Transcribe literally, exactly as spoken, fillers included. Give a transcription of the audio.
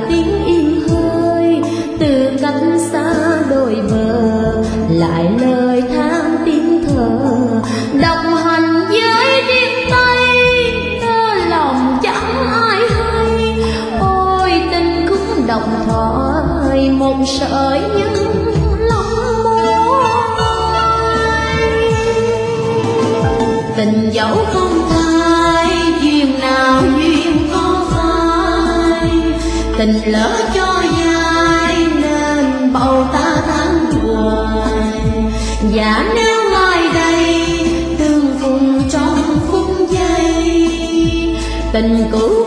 tiếng im hơi từ cách xa đôi bờ, lại lời than tiếng thở độc hành với đêm tây, tơ lòng chẳng ai hay. Ôi tình cũng độc thoại một sợi những lòng môi, tình dẫu không thay duyên nào duyên có phai, tình lỡ cho dài nên bầu ta tháng hoài. Và nếu mai đây tương cùng trong phút giây, tình cũ